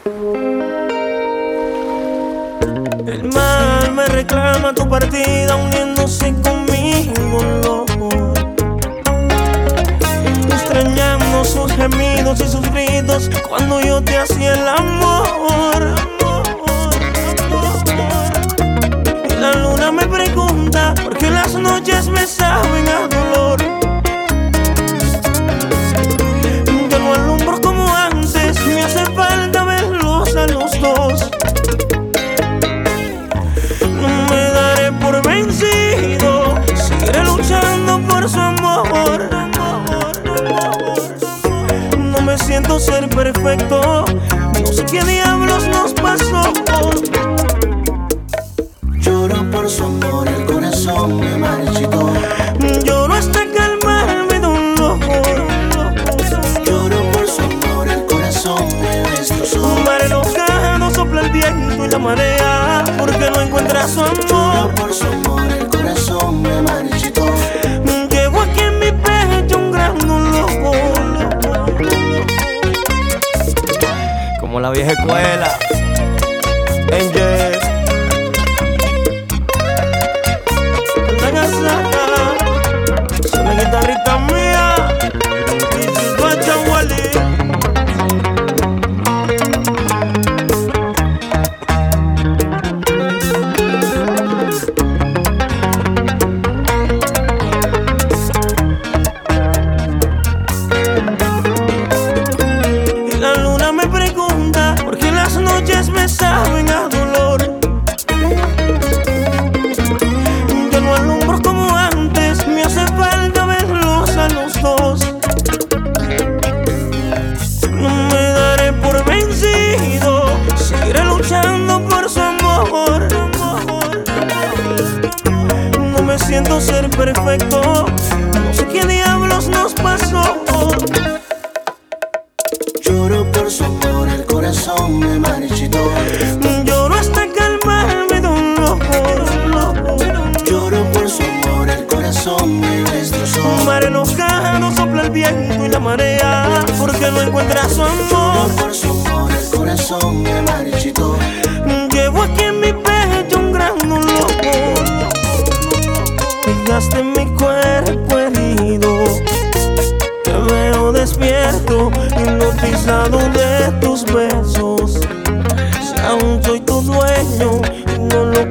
El mal me reclama tu partida, uniéndose conmigo, loco, extrañando sus gemidos y sus gritos cuando yo te hacía el amor. Y la luna me pregunta por qué las noches me saben a dolor. Yo no alumbro como antes, me hace falta verlos a los dos. No me daré por vencido, seguiré luchando por su amor. No me siento ser perfecto, no sé qué diablos nos pasó. Lloro por su amor, el corazón me marchitó. Lloro hasta calmarme de un dolor. Lloro por su amor, el corazón me destrozó. Un mar enojado sopla el viento y la marea porque no encuentra su Lloro amor. por su amor, el corazón me marchitó. Llevo aquí en mi pecho un gran dolor. Como la vieja escuela. Angel. La casaca. Soy la guitarrita mía. This is Bacha Wally. Y la luna me pregunta por qué las noches me saben a dolor. Yo no alumbro como antes, me hace falta verlos a los dos. No me daré por vencido, seguiré luchando por su amor. No me siento ser perfecto, no sé qué diablos nos pasó. Lloro por su amor, el corazón me marchitó. Lloro hasta calmarme de un loco. Lloro por su amor, el corazón me destrozó. Un mar enojado sopla el viento y la marea porque no encuentra su amor. Lloro por su amor, el corazón me marchitó. Llevo aquí en mi pecho un gran dolor. Dejaste mi cuerpo herido. Te veo despierto, hipnotizado de tus besos. Si aún soy tu dueño y no lo